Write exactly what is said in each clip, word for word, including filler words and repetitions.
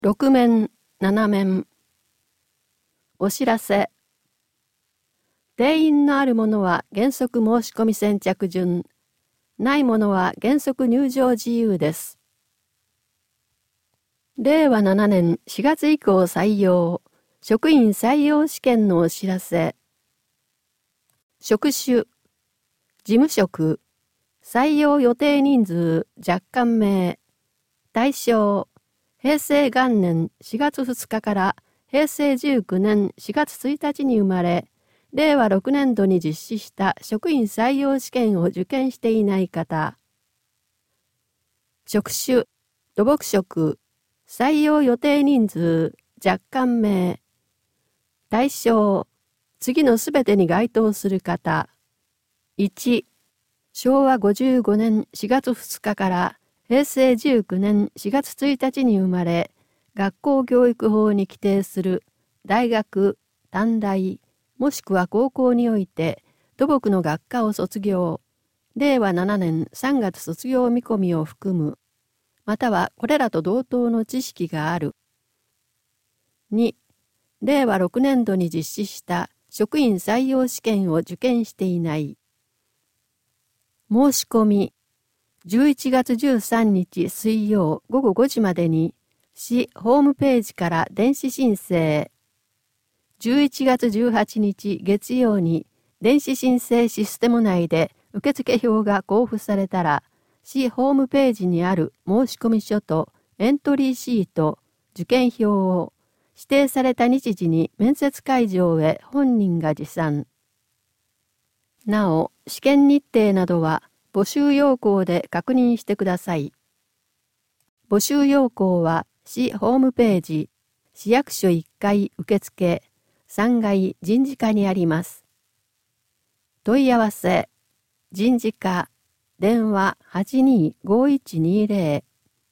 ろく面、なな面。お知らせ。定員のあるものは原則申し込み先着順。ないものは原則入場自由です。れいわななねんしがつ以降採用、職員採用試験のお知らせ。職種、事務職、採用予定人数若干名、対象、平成元年しがつふつかから平成じゅうきゅうねんしがつついたちに生まれ、れいわろくねんどに実施した職員採用試験を受験していない方。職種、土木職、採用予定人数若干名、対象、次のすべてに該当する方。いち、しょうわごじゅうごねんしがつふつかから平成じゅうきゅうねんしがつついたちに生まれ、学校教育法に規定する大学、短大、もしくは高校において土木の学科を卒業、れいわななねんさんがつ卒業見込みを含む、またはこれらと同等の知識がある。に、れいわろくねんどに実施した職員採用試験を受験していない。申し込み、じゅういちがつじゅうさんにち水曜ごごごじまでに市ホームページから電子申請。じゅういちがつじゅうはちにち月曜に電子申請システム内で受付票が交付されたら、市ホームページにある申込書とエントリーシート、受験票を指定された日時に面接会場へ本人が持参。なお、試験日程などは募集要項で確認してください。募集要項は市ホームページ、市役所いっかい受付、さんがい人事課にあります。問い合わせ、人事課、電話 はちにーごいちにーぜろ。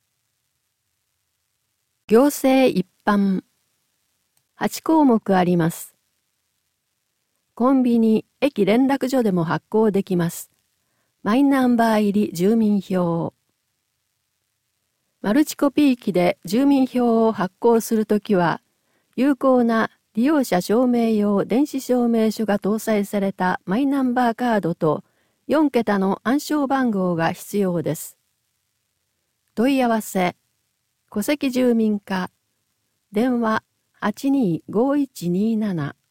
行政一般、はちこうもくあります。コンビニ、駅連絡所でも発行できます。マイナンバー入り住民票。マルチコピー機で住民票を発行するときは、有効な利用者証明用電子証明書が搭載されたマイナンバーカードとよんけたの暗証番号が必要です。問い合わせ、戸籍住民課、電話 はちにーごいちにーなな。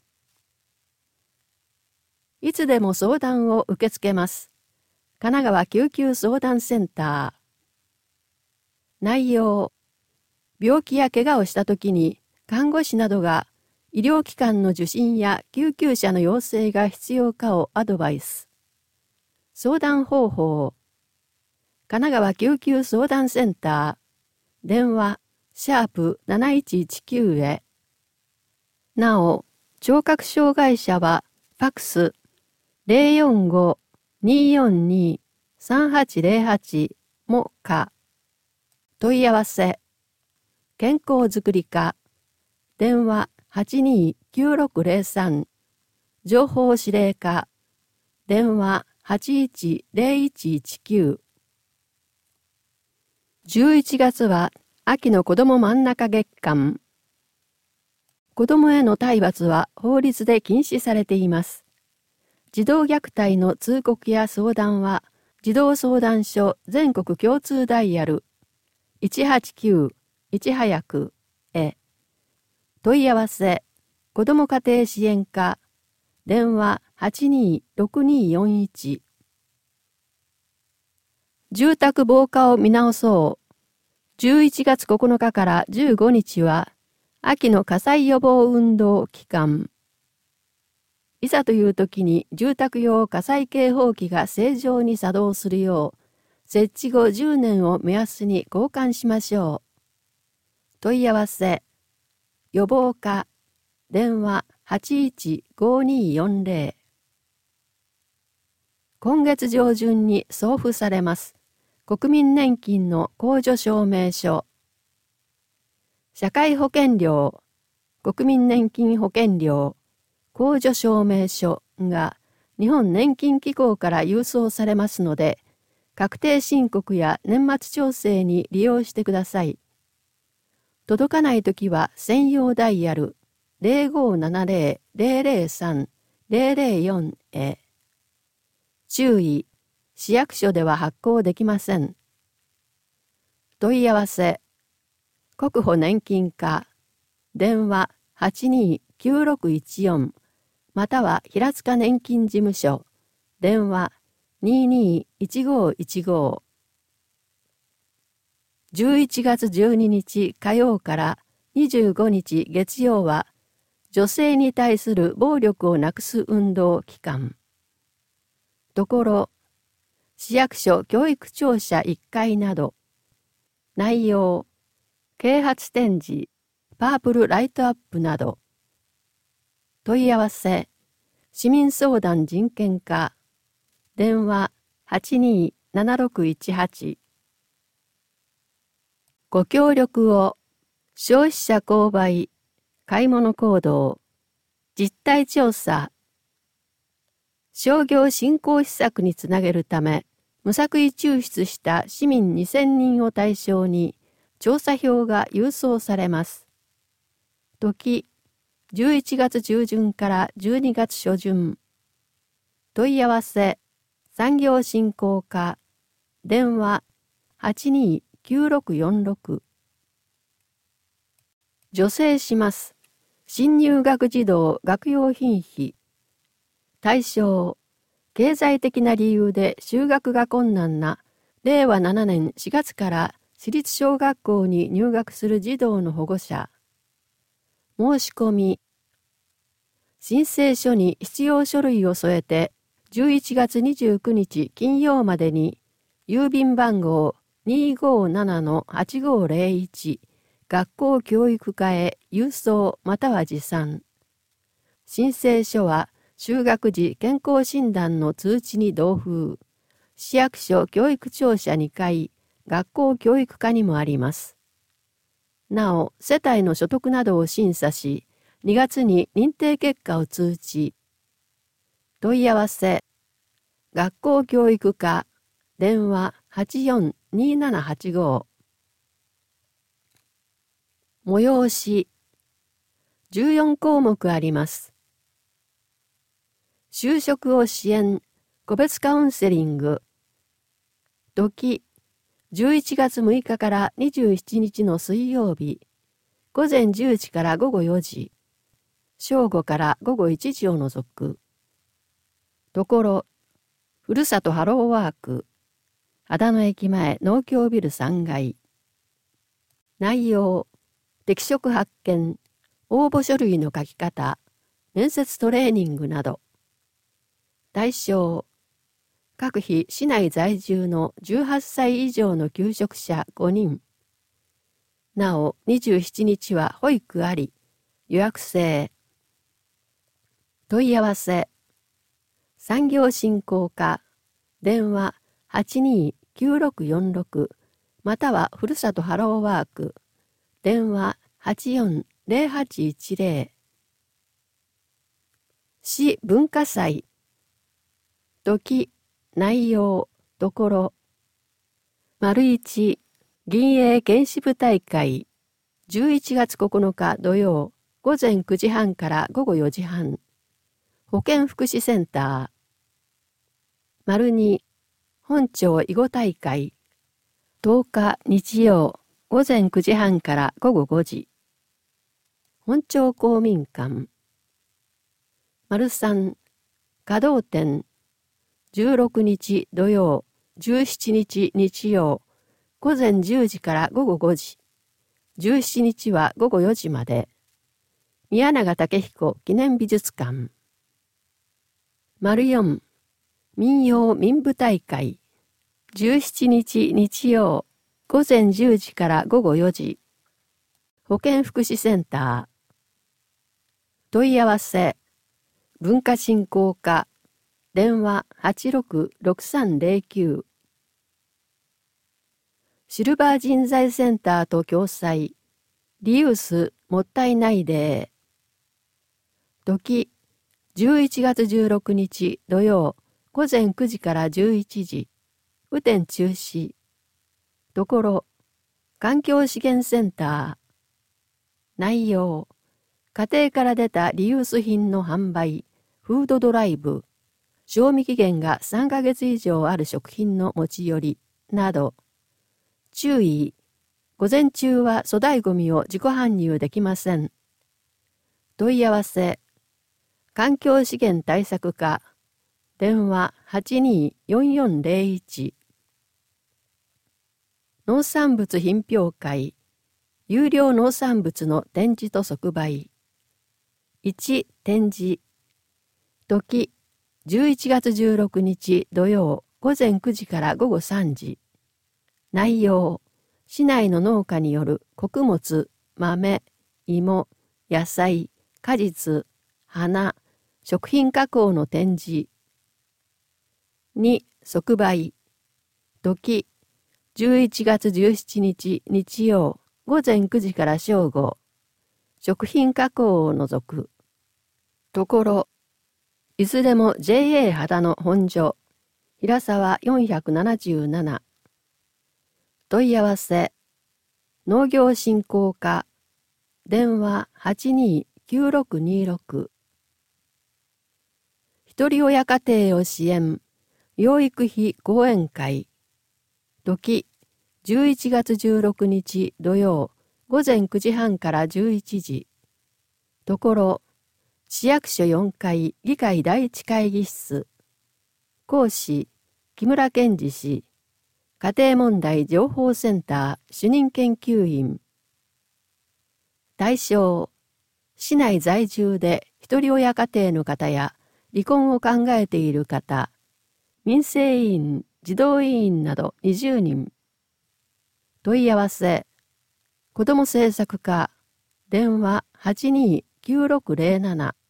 いつでも相談を受け付けます。神奈川救急相談センター。内容、病気や怪我をしたときに看護師などが医療機関の受診や救急車の要請が必要かをアドバイス。相談方法、神奈川救急相談センター、電話、シャープなないちいちきゅうへ。なお、聴覚障害者はファクス ゼロよんご にーよんにー さんはちゼロはち も可。問い合わせ、健康づくり課、電話 はちにーきゅうろくゼロさん、情報指令課、電話 はちいちゼロいちいちきゅう。じゅういちがつは秋の子ども真ん中月間。子どもへの体罰は法律で禁止されています。児童虐待の通告や相談は、児童相談所全国共通ダイヤルいちはちきゅういち早くへ。問い合わせ、子ども家庭支援課、電話 はちにーろくにーよんいち。住宅防火を見直そう。じゅういちがつここのかからじゅうごにちは、秋の火災予防運動期間。いざという時に住宅用火災警報器が正常に作動するよう、設置後じゅうねんを目安に交換しましょう。問い合わせ、予防課、電話 はちいちごにーよんぜろ。今月上旬に送付されます。国民年金の控除証明書。社会保険料、国民年金保険料、控除証明書が日本年金機構から郵送されますので、確定申告や年末調整に利用してください。 届かないときは専用ダイヤル ゼロごーななゼロ ゼロゼロさん ゼロゼロよん へ。注意、市役所では発行できません。問い合わせ、国保年金課、電話 はちにーきゅうろくいちよん または平塚年金事務所、電話 にーにーいちごーいちごー。じゅういちがつじゅうににち火曜からにじゅうごにち月曜は、女性に対する暴力をなくす運動期間。ところ、市役所教育庁舎いっかいなど、内容、啓発展示、パープルライトアップなど、問い合わせ、市民相談人権課、電話 はちにーななろくいちはち。ご協力を、消費者購買、買い物行動、実態調査、商業振興施策につなげるため、無作為抽出した市民にせんにんを対象に調査票が郵送されます。時、じゅういちがつじゅうじゅんからじゅうにがつしょじゅん。問い合わせ、産業振興課、電話 はちにーきゅうろくよんろく。助成します。新入学児童学用品費。対象、経済的な理由で就学が困難なれいわななねんしがつから私立小学校に入学する児童の保護者。申し込み。申請書に必要書類を添えてじゅういちがつにじゅうくにち金曜までに郵便番号 にーごーななのはちごーゼロいち 学校教育課へ郵送または持参。申請書は就学時健康診断の通知に同封。市役所教育庁舎にかい、学校教育課にもあります。なお、世帯の所得などを審査し、にがつに認定結果を通知。問い合わせ、学校教育課、電話 はちよんにーななはちごー。催し、じゅうよんこうもくあります。就職を支援、個別カウンセリング。時、じゅういちがつむいかからにじゅうしちにちの水曜日、ごぜんじゅうじからごごよじ、正午からごごいちじを除く。ところ、ふるさとハローワーク、秦野駅前農協ビルさんがい。内容、適職発見、応募書類の書き方、面接トレーニングなど。対象、各市市内在住のじゅうはっさい以上の求職者ごにん。なお、にじゅうしちにちは保育あり、予約制。問い合わせ、産業振興課、電話 はちにーきゅうろくよんろく またはふるさとハローワーク、電話 はちよんゼロはちいちゼロ。市文化祭。時、内容、ところ。丸一、銀営原子部大会。じゅういちがつここのか土曜、ごぜんくじはんからごごよじはん。保健福祉センター。丸二、本町囲碁大会。とおか日曜、ごぜんくじはんからごごごじ。本町公民館。丸三、稼働店。じゅうろくにち土曜、じゅうしちにち日曜、ごぜんじゅうじからごごごじ。じゅうしちにちはごごよじまで。宮永武彦記念美術館。丸四、民謡民舞大会。じゅうしちにち日曜、ごぜんじゅうじからごごよじ。保健福祉センター。問い合わせ、文化振興課。電話 はちろくろくさんゼロきゅう。シルバー人材センターと共催。リユースもったいないデー。時、じゅういちがつじゅうろくにち土曜、ごぜんくじからじゅういちじ。雨天中止。ところ、環境資源センター。 内容、家庭から出たリユース品の販売、フードドライブ、賞味期限がさんかげつ以上ある食品の持ち寄りなど。注意、午前中は粗大ごみを自己搬入できません。問い合わせ、環境資源対策課、電話 はちにーよんよんゼロいち。農産物品評会、有料農産物の展示と即売。いち、展示。時、じゅういちがつじゅうろくにち土曜午前くじから午後さんじ。内容、市内の農家による穀物、豆、芋、野菜、果実、花、食品加工の展示。に、即売。時、じゅういちがつじゅうしちにち日曜午前くじから正午。食品加工を除く。ところ、いずれも ジェーエー 秦野本所、平沢よんひゃくななじゅうなな。問い合わせ、農業振興課、電話 はちにーきゅうろくにろく。ひとり親家庭を支援、養育費講演会。時、じゅういちがつじゅうろくにち土曜午前くじはんからじゅういちじ。ところ、市役所よんかい議会第一会議室。講師、木村健二氏。家庭問題情報センター主任研究員。対象、市内在住で一人親家庭の方や離婚を考えている方、民生委員、児童委員などにじゅうにん。問い合わせ、子ども政策課、電話 はちにーきゅうろくゼロなな。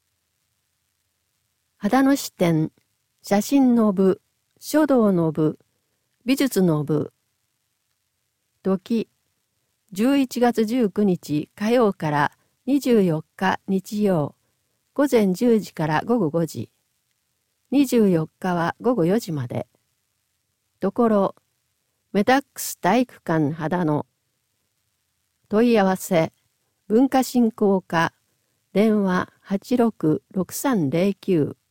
秦野支店、写真の部、書道の部、美術の部。時、じゅういちがつじゅうくにち火曜からにじゅうよっか日曜、午前じゅうじから午後ごじ。にじゅうよっかは午後よじまで。ところ、メタックス体育館秦野。問い合わせ、文化振興課、電話 はちろくろくさんゼロきゅう。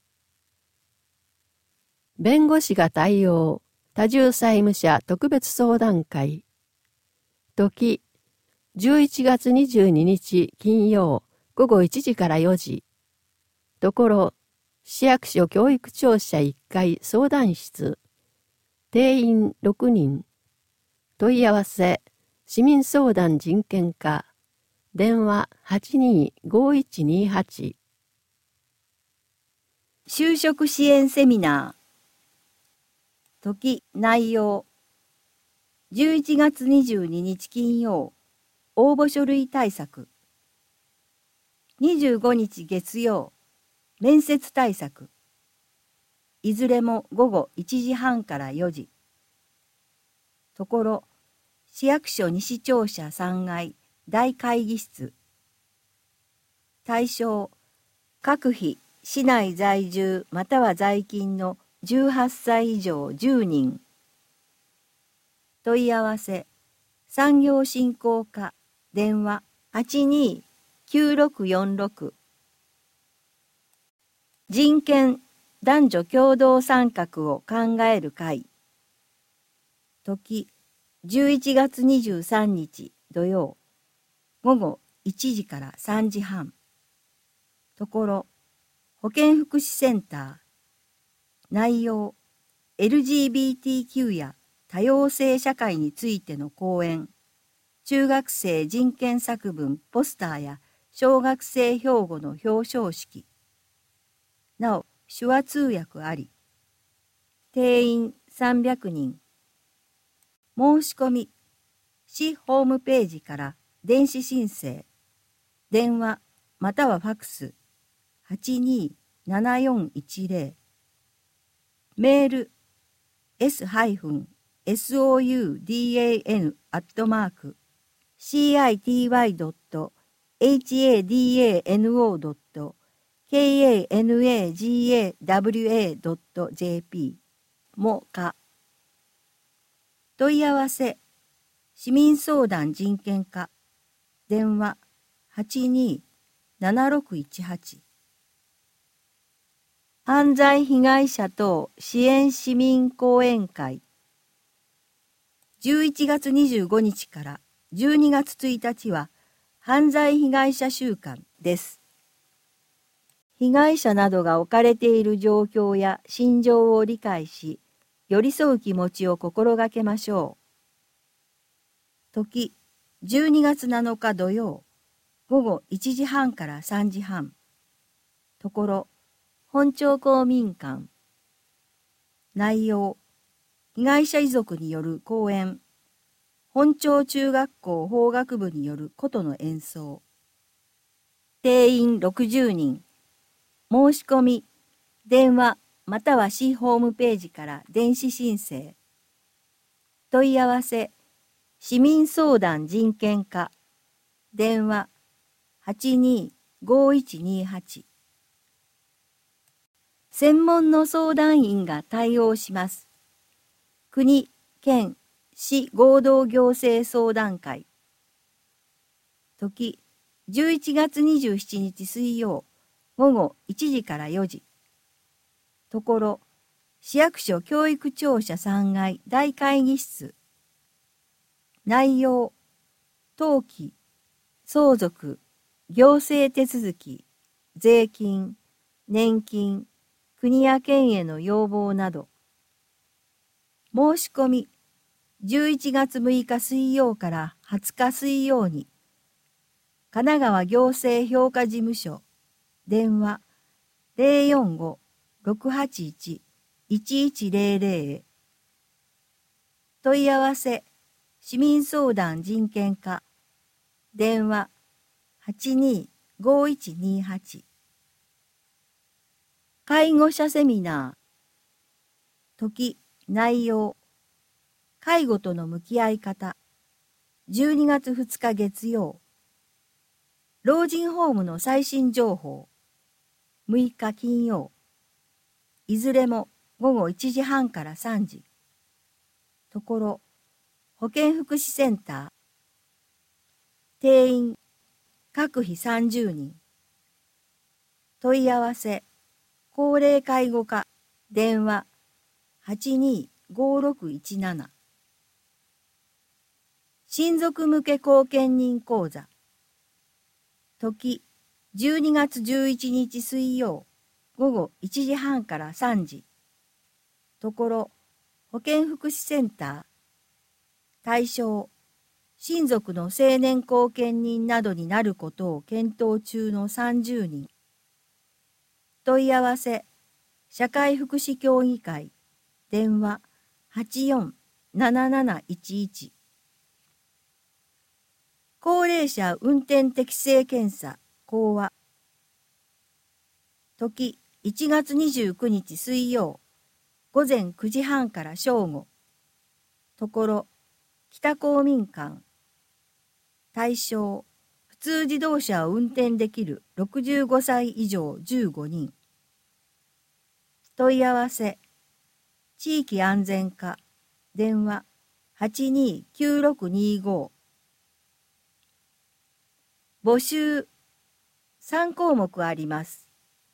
弁護士が対応、多重債務者特別相談会。時、じゅういちがつにじゅうににち金曜午後いちじからよじ。ところ、市役所教育庁舎いっかい相談室。定員ろくにん。問い合わせ、市民相談人権課。電話 はちにーごいちにはち。 就職支援セミナー。時、内容。じゅういちがつにじゅうににち金曜、応募書類対策。にじゅうごにち月曜、面接対策。いずれも午後いちじはんからよじ。ところ、市役所西庁舎さんがい大会議室。対象、各費市内在住または在勤のじゅうはっさい以上じゅうにん。問い合わせ、産業振興課、電話 はちにーきゅうろくよんろく。人権、男女共同参画を考える会。時、じゅういちがつにじゅうさんにち土曜、午後いちじからさんじはん。ところ、保健福祉センター。内容、エルジービーティーキュー や多様性社会についての講演、中学生人権作文ポスターや小学生標語の表彰式。なお、手話通訳あり。定員さんびゃくにん。申し込み、市ホームページから電子申請、電話またはファクス はちにーななよんいちゼロ。メール エス ソウダン アットマーク シーアイティーワイ ドット エイチエーディーエーエヌオー ドット ケーエーエヌエージーエーダブリューエー ドット ジェーピー もか。問い合わせ、市民相談人権課、電話はちにーななろくいちはち。犯罪被害者等支援市民講演会じゅういちがつにじゅうごにちからじゅうにがつついたちは犯罪被害者週間です。被害者などが置かれている状況や心情を理解し、寄り添う気持ちを心がけましょう。時、じゅうにがつなのか土曜、ごごいちじはんからさんじはん。ところ、本町公民館。内容、被害者遺族による講演。本町中学校法学部による琴の演奏。定員ろくじゅうにん。申し込み、電話または市ホームページから電子申請。問い合わせ、市民相談人権課。電話はちにーごいちにはち。専門の相談員が対応します。国、県、市合同行政相談会。時、じゅういちがつにじゅうしちにち水曜、ごごいちじからよじ。ところ、市役所教育庁舎さんがい大会議室。内容、登記、相続、行政手続き、税金、年金、国や県への要望など。申し込み、じゅういちがつむいか水曜からはつか水曜に、神奈川行政評価事務所、電話ゼロよんごーろくはちいちいちいちゼロゼロへ。問い合わせ、市民相談人権課、電話はちにーごいちにはち。介護者セミナー。時、内容。介護との向き合い方。じゅうにがつふつか月曜。老人ホームの最新情報。むいか金曜。いずれもごごいちじはんからさんじ。ところ、保健福祉センター。定員、各日さんじゅうにん。問い合わせ、高齢介護課、電話はちにーごろくいちなな。親族向け後見人講座。時、じゅうにがつじゅういちにち水曜、ごごいちじはんからさんじ。ところ、保健福祉センター。対象、親族の成年後見人などになることを検討中のさんじゅうにん。問い合わせ、社会福祉協議会、電話はちよんーなななないちいち。高齢者運転適正検査、講話。時、いちがつにじゅうくにち水曜、ごぜんくじはんから正午。ところ、北公民館。対象、普通自動車を運転できるろくじゅうごさい以上じゅうごにん。問い合わせ、地域安全課、電話はちにーきゅうろくにご。募集、さんこうもくあります。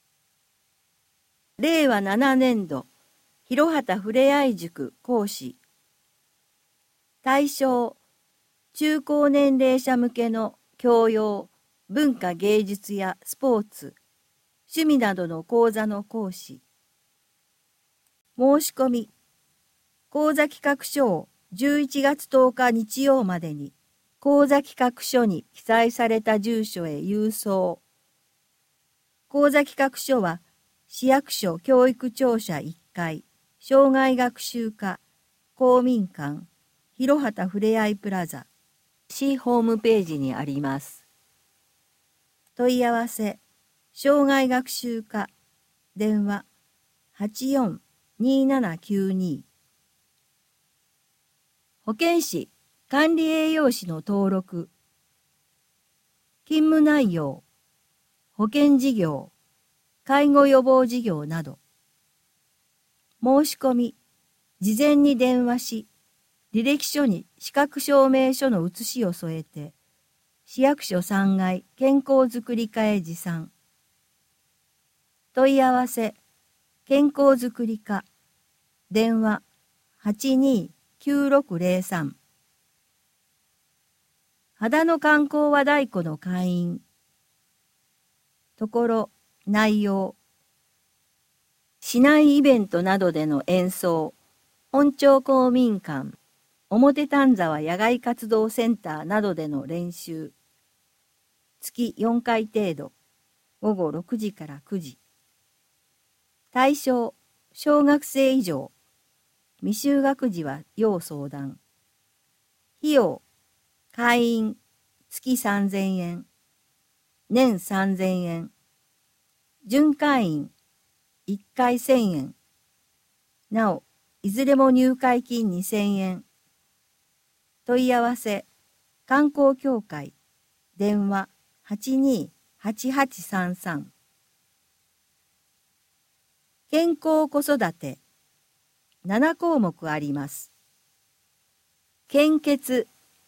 れいわななねんど、広畑ふれあい塾講師。対象、中高年齢者向けの教養、文化芸術やスポーツ、趣味などの講座の講師。申し込み、講座企画書をじゅういちがつとおか日曜までに、講座企画書に記載された住所へ郵送。講座企画書は、市役所教育庁舎いっかい、障害学習課、公民館、広畑ふれあいプラザ、市ホームページにあります。問い合わせ、障害学習課、電話はちよんーにーななきゅうに。保健師、管理栄養士の登録。勤務内容、保健事業、介護予防事業など。申し込み、事前に電話し、履歴書に資格証明書の写しを添えて、 市役所さんがい健康づくり課へ持参。問い合わせ、健康づくり課、電話はちにーきゅうろくゼロさん。秦野観光和太鼓の会員。ところ、内容。市内イベントなどでの演奏、本町公民館、表丹沢野外活動センターなどでの練習。月よんかい程度、ごごろくじからくじ。対象、小学生以上。未就学児は要相談。費用、会員、月さんぜんえん。年さんぜんえん。準会員、いっかいせんえん。なお、いずれも入会金にせんえん。問い合わせ、観光協会、電話はちにーはちはちさんさん。健康子育て、ななこうもくあります。献血、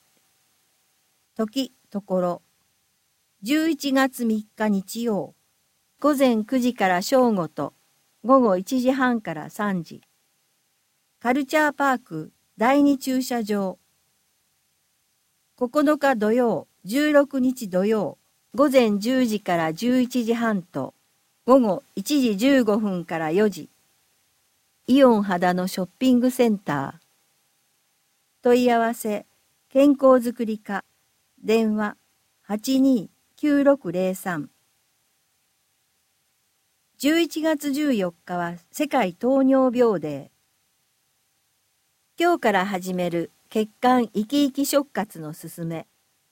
時、ところ、じゅういちがつみっか日曜、午前くじから正午と午後いちじはんからさんじ。カルチャーパークだいに駐車場。ここのか土曜、じゅうろくにち土曜、午前じゅうじからじゅういちじはんと午後いちじじゅうごふんからよじ。イオン秦野ショッピングセンター。問い合わせ、健康づくり課、電話はちにーきゅうろくゼロさん。じゅういちがつじゅうよっかは世界糖尿病デー。今日から始める血管生き生き触活のすすめ。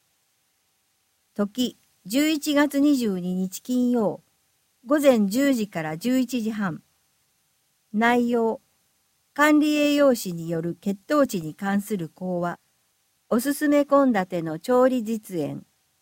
時、じゅういちがつにじゅうににち金曜、午前じゅうじからじゅういちじはん。内容、管理栄養士による血糖値に関する講話、おすすめ献立の調理実演。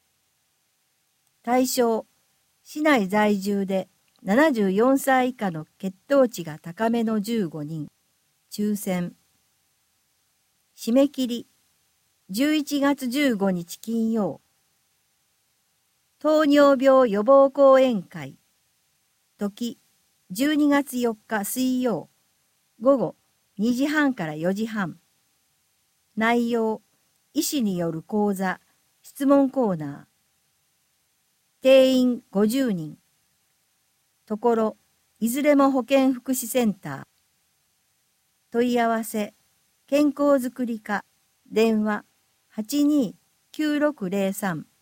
対象、市内在住でななじゅうよんさい以下の血糖値が高めのじゅうごにん、抽選。締め切り、じゅういちがつじゅうごにち金曜。糖尿病予防講演会。時、じゅうにがつよっか水曜。午後にじはんからよじはん。内容、医師による講座、質問コーナー。定員ごじゅうにん。ところ、いずれも保健福祉センター。問い合わせ、健康づくり課、電話はちにーきゅうろくゼロさん。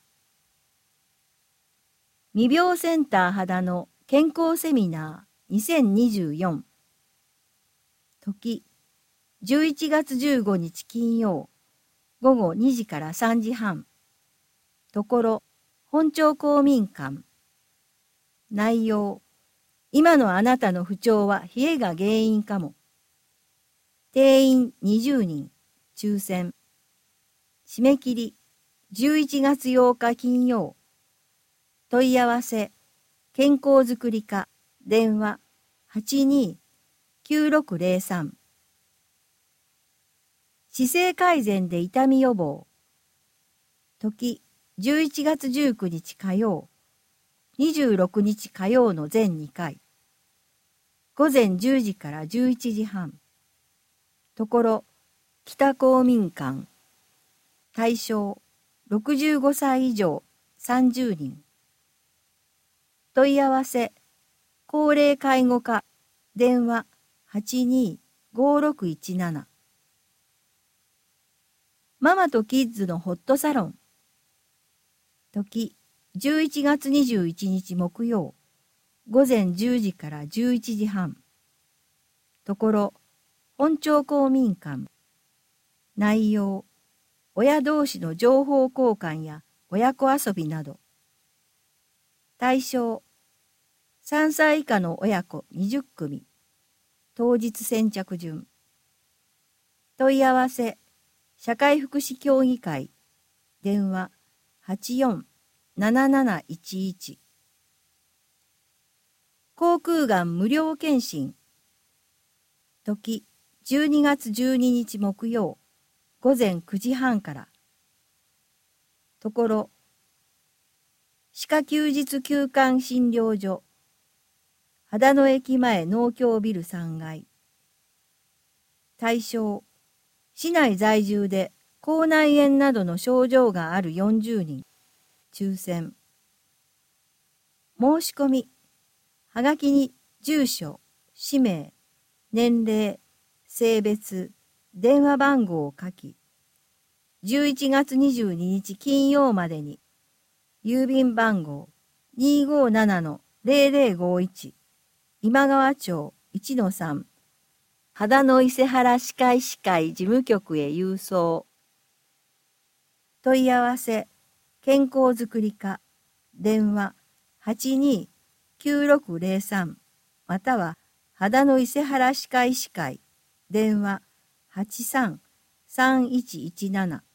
未病センター秦野健康セミナーにせんにじゅうよん。時、じゅういちがつじゅうごにち金曜、午後にじからさんじはん。ところ、本町公民館。内容、今のあなたの不調は冷えが原因かも。定員にじゅうにん、抽選。締め切り、じゅういちがつようか金曜。問い合わせ、健康づくり課、電話はちにーきゅうろくゼロさん。姿勢改善で痛み予防。時、じゅういちがつじゅうくにち火曜、にじゅうろくにち火曜の全にかい。午前じゅうじからじゅういちじはん。ところ、北公民館。対象、ろくじゅうごさい以上さんじゅうにん。問い合わせ、高齢介護課、電話はちにーごろくいちなな。ママとキッズのホットサロン。時、じゅういちがつにじゅういちにち木曜、午前じゅうじからじゅういちじはん。ところ、本町公民館。内容、親同士の情報交換や親子遊びなど。対象、さんさい以下の親子にじゅっくみ。当日先着順。問い合わせ、社会福祉協議会。電話はちよんなななないちいち。口腔がん無料検診。時、じゅうにがつじゅうににち木曜、午前くじはんから。ところ、 歯科休日休館診療所、秦野駅前農協ビルさんがい。対象、市内在住で口内炎などの症状があるよんじゅうにん、抽選。申し込み、はがきに住所、氏名、年齢、性別、電話番号を書き、じゅういちがつにじゅうににち金曜までに、郵便番号 にーごーななのゼロゼロごいち、今川町 いちのさん、秦野伊勢原歯科医師会事務局へ郵送。問い合わせ、健康づくり課、電話 はちにーきゅうろくゼロさん または秦野伊勢原歯科医師会、電話 はちさんさんいちいちなな。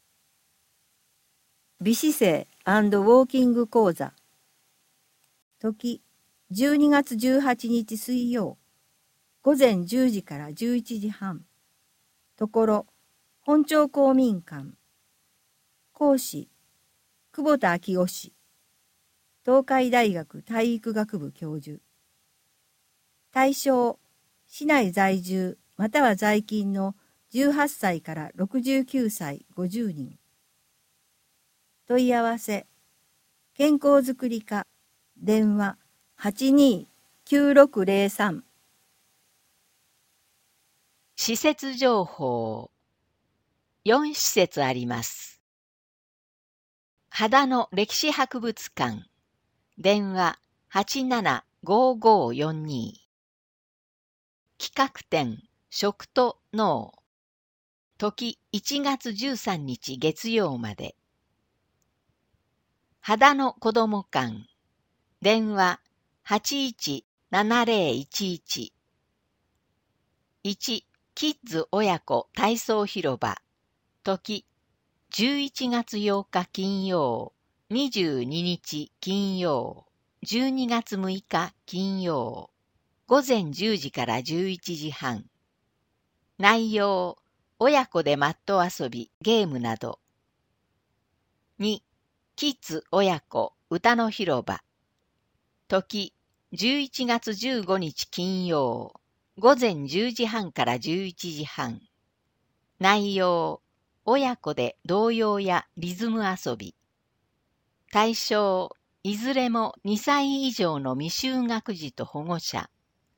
美姿勢&ウォーキング講座。時、じゅうにがつじゅうはちにち水曜、午前じゅうじからじゅういちじはん。ところ、本町公民館。講師、久保田昭夫氏。東海大学体育学部教授。対象、市内在住または在勤のじゅうはっさいからろくじゅうきゅうさいごじゅうにん。問い合わせ、健康づくり課、電話 はちにーきゅうろくゼロさん。 施設情報。よん施設あります。秦野歴史博物館。電話 はちななごーごーよんに。企画展食と脳。時いちがつじゅうさんにち月曜まで。秦野子ども館。電話 はちいちななゼロいちいち。いちキッズ親子体操広場。時じゅういちがつようか金曜、にじゅうににち金曜、じゅうにがつむいか金曜、午前じゅうじからじゅういちじはん。内容、親子でマット遊び、ゲームなど。にキッズ親子歌の広場。時じゅういちがつじゅうごにち金曜、午前じゅうじはんからじゅういちじはん。内容、親子で童謡やリズム遊び。対象、いずれもにさい以上の未就学児と保護者。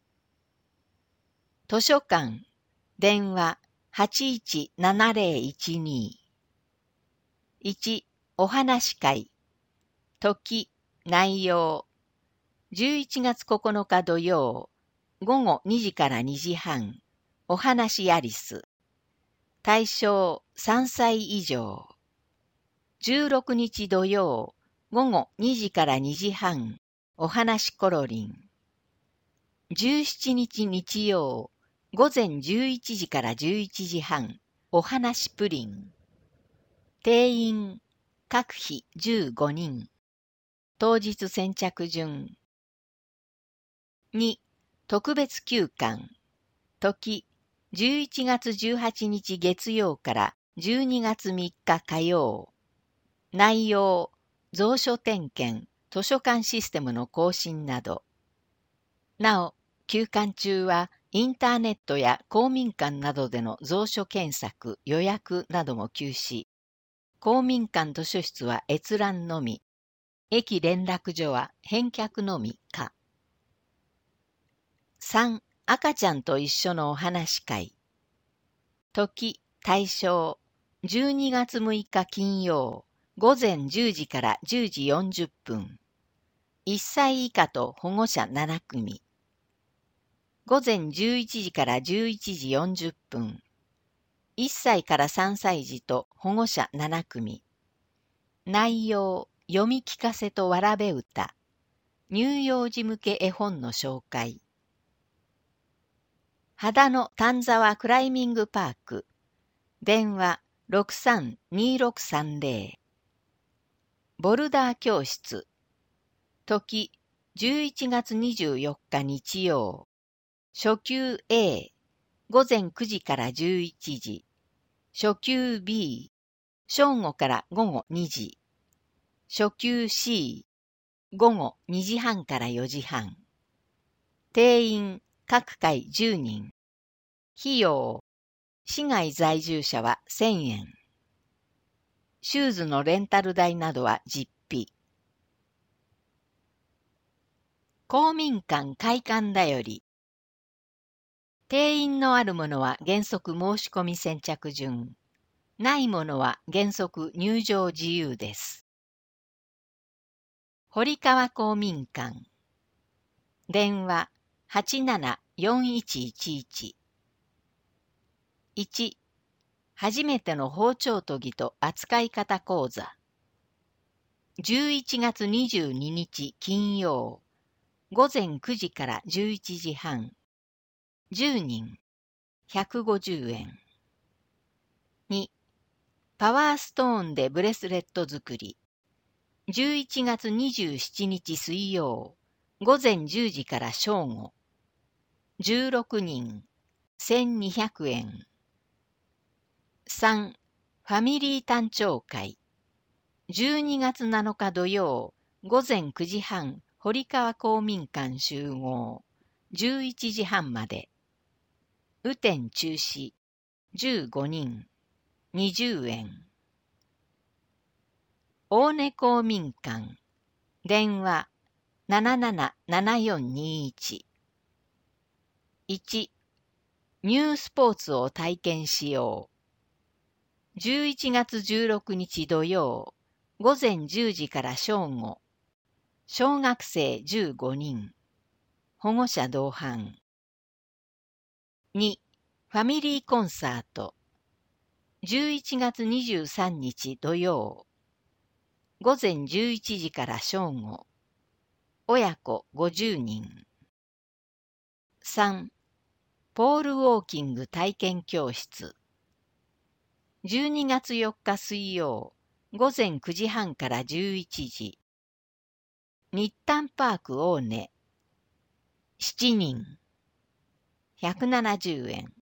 図書館、電話 はちいちななゼロいちに。いちお話会。時、内容。じゅういちがつここのか土曜、午後にじからにじはん、お話アリス。対象さんさい以上。じゅうろくにち土曜、午後にじからにじはん、お話コロリン。じゅうしちにち日曜、午前じゅういちじからじゅういちじはん、お話プリン。定員、各日じゅうごにん。当日先着順。に特別休館。時、じゅういちがつじゅうはちにち月曜からじゅうにがつみっか火曜。内容、蔵書点検、図書館システムの更新など。なお、休館中はインターネットや公民館などでの蔵書検索、予約なども休止。公民館図書室は閲覧のみ。駅連絡所は返却のみか。さん赤ちゃんと一緒のお話会。時、対象、じゅうにがつむいか金曜、午前じゅうじからじゅうじよんじゅっぷん。いっさい以下と保護者ななくみ。午前じゅういちじからじゅういちじよんじゅっぷん。いっさいからさんさい児と保護者ななくみ。内容、読み聞かせとわらべ歌。乳幼児向け絵本の紹介。秦野丹沢クライミングパーク。電話 ろくさんにーろくさんゼロ。ボルダー教室。時、じゅういちがつにじゅうよっか日曜。初級 A、午前くじからじゅういちじ。初級 B、正午から午後にじ。初級 C、 午後にじはんからよじはん。定員各回じゅうにん。費用市外在住者はせんえん。シューズのレンタル代などは実費。公民館開館だより。定員のあるものは原則申し込み先着順。ないものは原則入場自由です。堀川公民館。電話 はちななよんいちいちいち。いち. 初めての包丁研ぎと扱い方講座。じゅういちがつにじゅうににち金曜。午前くじからじゅういちじはん。じゅうにん。ひゃくごじゅうえん。に. パワーストーンでブレスレット作り。じゅういちがつにじゅうしちにち水曜。午前じゅうじから正午。じゅうろくにん。せんにひゃくえん。さん. ファミリー誕生会。じゅうにがつなのか土曜。午前くじはん。堀川公民館集合。じゅういちじはんまで。雨天中止。じゅうごにん。にじゅうえん。大根公民館。電話 ななななななよんにいち。いち. ニュースポーツを体験しよう。じゅういちがつじゅうろくにち土曜。午前じゅうじから正午。小学生じゅうごにん。保護者同伴。に. ファミリーコンサート。じゅういちがつにじゅうさんにち土曜。午前じゅういちじから正午。親子ごじゅうにん。さん. ポールウォーキング体験教室。じゅうにがつよっか水曜。午前くじはんからじゅういちじ。日誕パーク大根。しちにん。ひゃくななじゅうえん。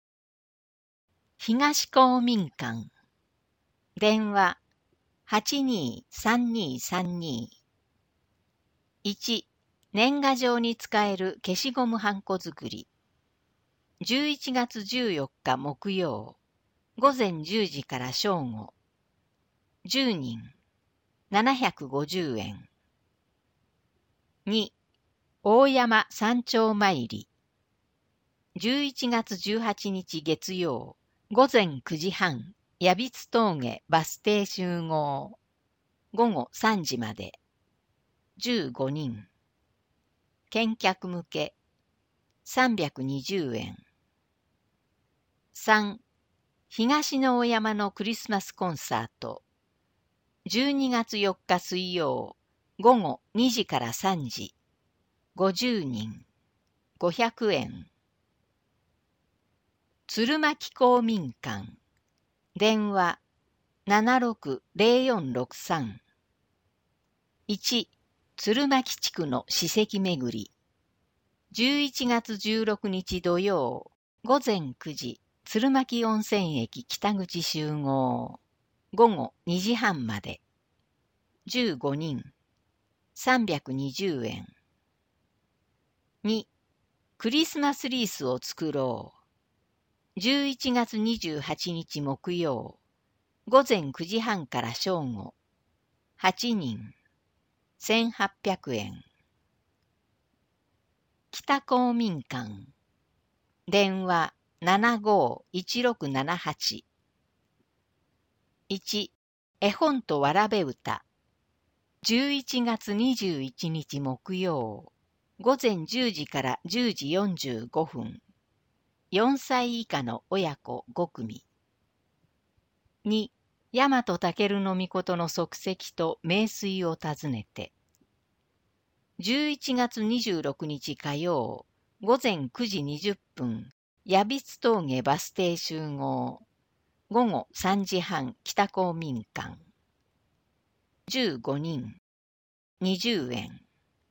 東公民館。電話 はちにーさんにーさんに。いち. 年賀状に使える消しゴムはんこ作り。じゅういちがつじゅうよっか木曜。午前じゅうじから正午。じゅうにん。ななひゃくごじゅうえん。に. 大山山頂参り。じゅういちがつじゅうはちにち月曜。午前くじはん。矢櫃峠バス停集合。午後さんじまで。じゅうごにん。見客向け。さんびゃくにじゅうえん。さん. 東の大山のクリスマスコンサート。じゅうにがつよっか水曜。午後にじからさんじ。ごじゅうにん。ごひゃくえん。鶴巻公民館。電話 ななろくぜろよんろくさん。いち. 鶴巻地区の史跡巡り。じゅういちがつじゅうろくにち土曜。午前くじ。鶴巻温泉駅北口集合。午後にじはんまで。じゅうごにん。さんびゃくにじゅうえん。に. クリスマスリースを作ろう。じゅういちがつにじゅうはちにち木曜。午前くじはんから正午。はちにん。せんはっぴゃくえん。北公民館。電話 ななごーいちろくななはち。いち. 絵本とわらべ歌。じゅういちがつにじゅういちにち木曜。午前じゅうじからじゅうじよんじゅうごふん。よんさい以下の親子ごくみ。に. 大和尊命の足跡と名水を訪ねて。じゅういちがつにじゅうろくにち火曜。午前くじにじゅっぷん。矢櫃峠バス停集合。午後さんじはん北公民館。じゅうごにん。にじゅうえん。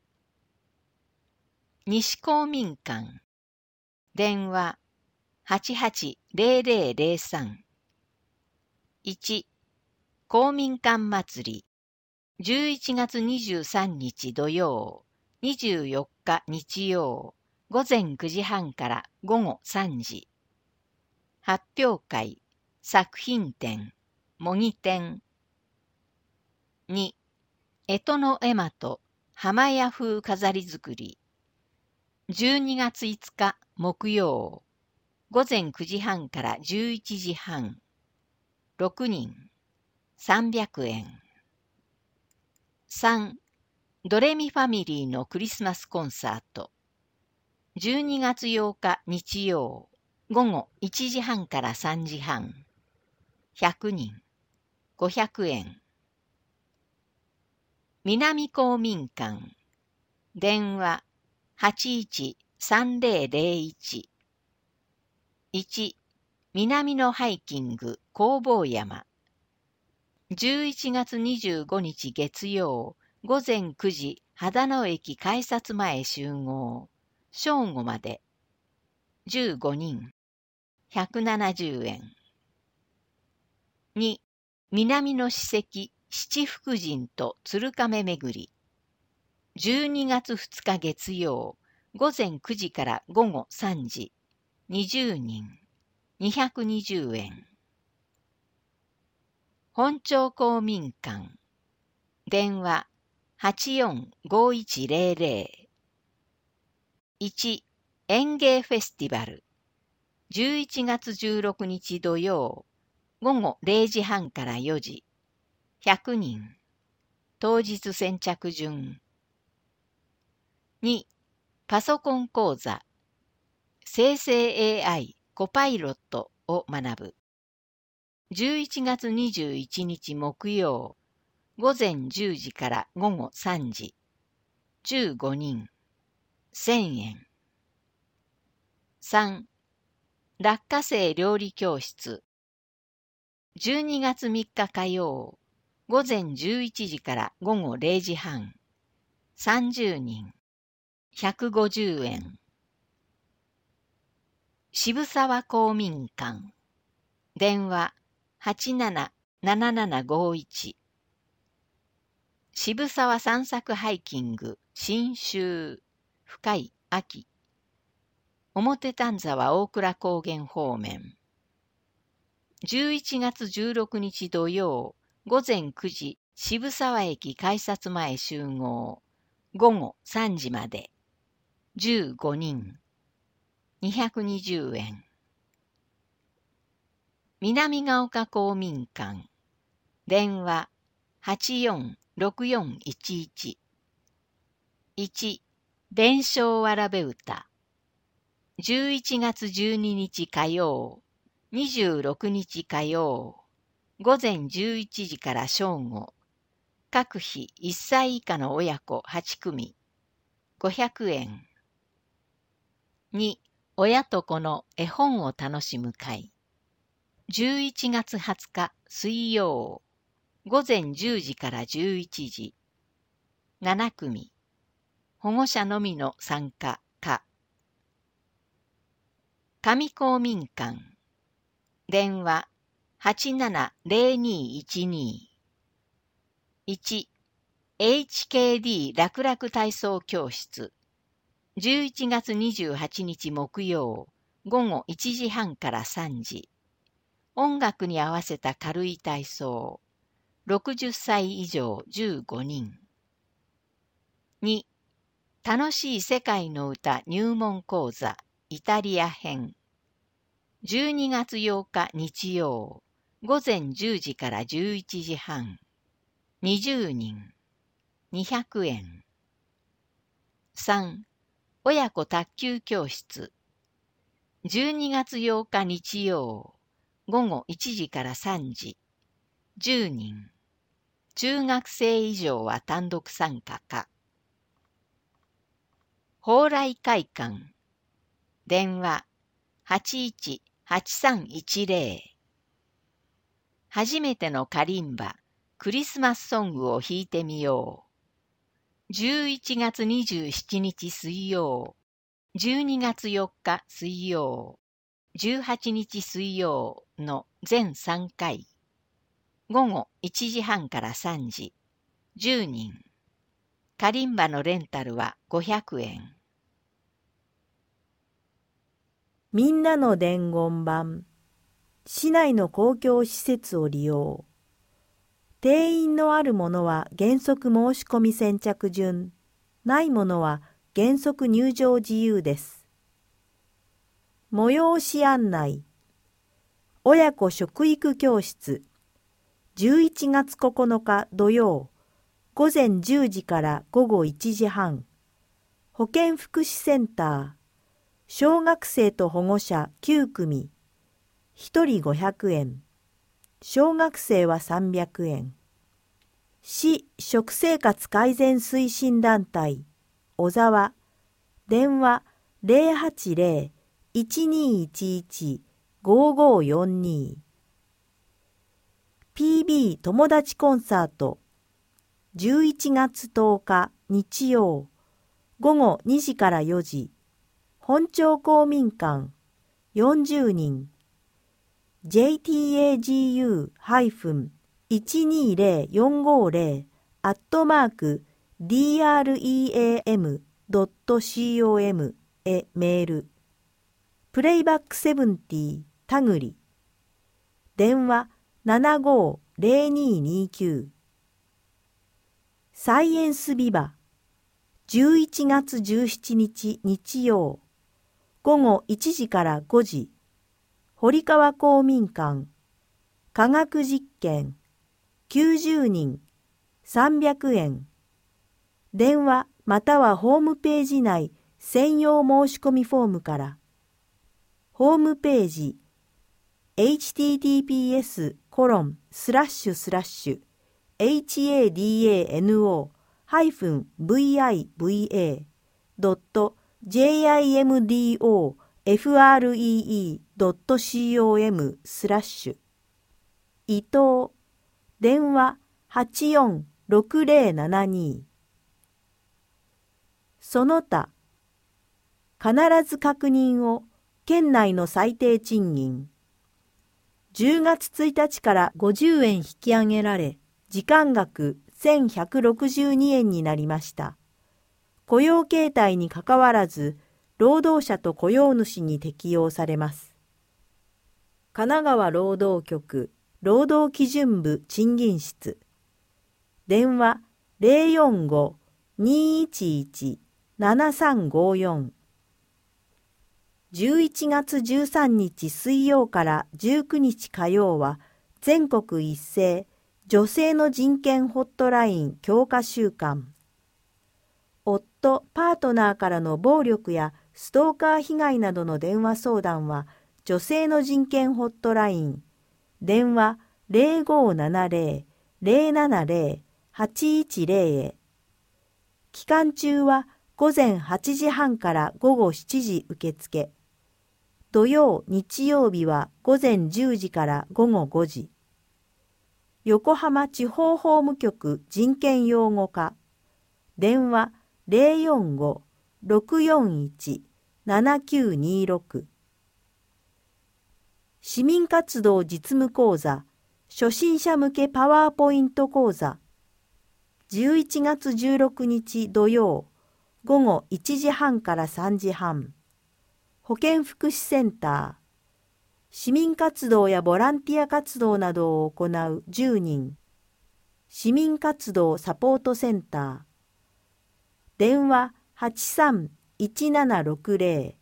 西公民館。電話 はちはちぜろぜろぜろさん。いち. 公民館祭り。 じゅういちがつにじゅうさんにち土曜、にじゅうよっか日曜、午前くじはんから午後さんじ。発表会、作品展、模擬展。に、干支の絵馬と浜屋風飾り作り。じゅうにがついつか木曜、午前くじはんからじゅういちじはん。ろくにん、さんびゃくえん。さん、ドレミファミリーのクリスマスコンサート。じゅうにがつようか日曜、午後いちじはんからさんじはん。ひゃくにん、ごひゃくえん。南公民館。電話はちいちさんぜろぜろいち。いち、南のハイキング弘法山。じゅういちがつにじゅうごにち月曜、午前くじ、秦野駅改札前集合。正午まで。じゅうごにん、ひゃくななじゅうえん。に、南の史跡七福神と鶴亀巡り。じゅうにがつふつか月曜、午前くじから午後さんじ。にじゅうにん、にひゃくにじゅうえん。本町公民館。電話はちよんごいちぜろぜろ。いち、園芸フェスティバル。じゅういちがつじゅうろくにち土曜、午後れいじはんからよじ。ひゃくにん。当日先着順。に、パソコン講座。生成 エーアイ コパイロットを学ぶ。じゅういちがつにじゅういちにち木曜、午前じゅうじから午後さんじ。じゅうごにん。せんえん。さん、落花生料理教室。じゅうにがつみっか火曜、午前じゅういちじから午後れいじはん。さんじゅうにん。ひゃくごじゅうえん。渋沢公民館。電話はちななななななごいち。渋沢散策ハイキング新秋深い秋。表丹沢大倉高原方面。じゅういちがつじゅうろくにち土曜、午前くじ、渋沢駅改札前集合。午後さんじまで。じゅうごにん。にひゃくにじゅうえん。南ヶ丘公民館。電話はちよんろくよんいちいち。いち、伝承わらべ歌。じゅういちがつじゅうににち火曜、にじゅうろくにち火曜、午前じゅういちじから正午。各日いっさい以下の親子はちくみ。ごひゃくえん。に、親と子の絵本を楽しむ会。じゅういちがつはつか水曜、午前じゅうじからじゅういちじ。ななくみ。保護者のみの参加か。上公民館。電話はちななぜろにいちに。いち、エイチケーディー 楽々体操教室。じゅういちがつにじゅうはちにち木曜、午後いちじはんからさんじ。音楽に合わせた軽い体操。ろくじゅっさい以上じゅうごにん。に、楽しい世界の歌入門講座イタリア編。じゅうにがつようか日曜、午前じゅうじからじゅういちじはん。にじゅうにん。にひゃくえん。さん、親子卓球教室。じゅうにがつようか日曜、午後いちじからさんじ。じゅうにん。中学生以上は単独参加か。蓬莱会館。電話はちいちはちさんいちぜろ。初めてのカリンバ、クリスマスソングを弾いてみよう。じゅういちがつにじゅうしちにち水曜、じゅうにがつよっか水曜、じゅうはちにち水曜の全さんかい。午後いちじはんからさんじ。 じゅうにん。カリンバのレンタルはごひゃくえん。 みんなの伝言板。市内の公共施設を利用。定員のあるものは原則申し込み先着順、ないものは原則入場自由です。催し案内。親子食育教室。じゅういちがつここのか土曜、午前じゅうじから午後いちじはん。保健福祉センター。小学生と保護者きゅうくみ。ひとりごひゃくえん。小学生はさんびゃくえん。市食生活改善推進団体小沢。電話 ゼロはちゼロ いちにいちいち ごごよんに。ピービー 友達コンサートじゅういちがつとおか日曜午後にじからよじ。本町公民館よんじゅうにん。ジェイティーエージーユーいちにゼロよんごゼロ アットマーク ディーアールイーエーエムドットコム へメール。プレイバックセブンティーたぐり。電話ななごゼロににきゅう。サイエンスビバじゅういちがつじゅうしちにち日曜午後いちじからごじ。堀川公民館科学実験きゅうじゅうにんさんびゃくえん。電話またはホームページ内専用申し込みフォームから。ホームページ エイチティーティーピーエスコロンスラッシュスラッシュエイチエーディーエーエヌオーハイフンブイアイブイエードットジェイアイエムディーオーエフアールイーイードットコムスラッシュ伊藤電話はちよんろくゼロななに。その他必ず確認を県内の最低賃金じゅうがつついたちからごじゅうえん引き上げられ時間額せんひゃくろくじゅうにえんになりました。雇用形態にかかわらず労働者と雇用主に適用されます。神奈川労働局労働基準部賃金室電話 ゼロよんご にいちいち ななさんごよん。じゅういちがつじゅうさんにち水曜からじゅうくにち火曜は全国一斉女性の人権ホットライン強化週間。夫・パートナーからの暴力やストーカー被害などの電話相談は女性の人権ホットライン電話 ゼロごななゼロ ゼロななゼロ はちいちゼロ へ。期間中は午前はちじはんから午後しちじ受付。土曜・日曜日は午前じゅうじから午後ごじ。横浜地方法務局人権擁護課電話 ゼロよんご ろくよんいち ななきゅうにろく。市民活動実務講座初心者向けパワーポイント講座じゅういちがつじゅうろくにち土曜午後いちじはんからさんじはん。保健福祉センター市民活動やボランティア活動などを行うじゅうにん市民活動サポートセンター電話はちさんいちななろくゼロ。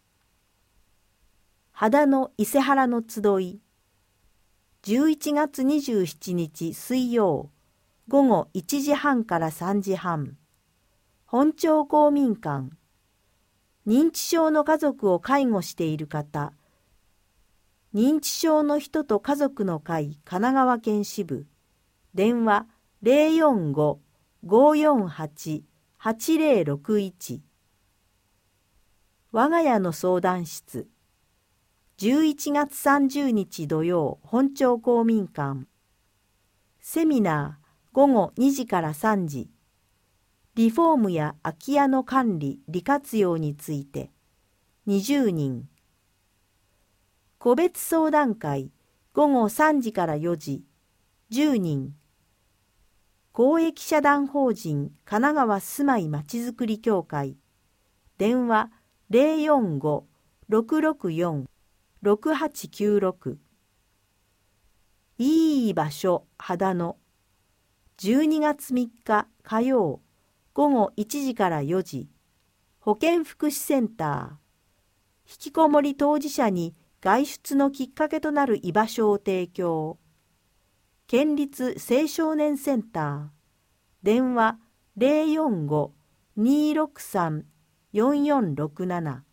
秦の伊勢原の集いじゅういちがつにじゅうしちにち水曜午後いちじはんからさんじはん。本町公民館認知症の家族を介護している方認知症の人と家族の会神奈川県支部電話 ゼロよんご ごよんはち はちゼロろくいち。我が家の相談室じゅういちがつさんじゅうにち土曜本町公民館セミナー午後にじからさんじ。リフォームや空き家の管理・利活用についてにじゅうにん。個別相談会午後さんじからよじじゅうにん。 公益社団法人神奈川住まいまちづくり協会、電話 ゼロよんご ろくろくよん ろくはちきゅうろく。いい場所秦野、じゅうにがつみっか火曜午後いちじからよじ、保健福祉センター、引きこもり当事者に外出のきっかけとなる居場所を提供。県立青少年センター、電話 ゼロよんご にーろくさん よんよんろくなな。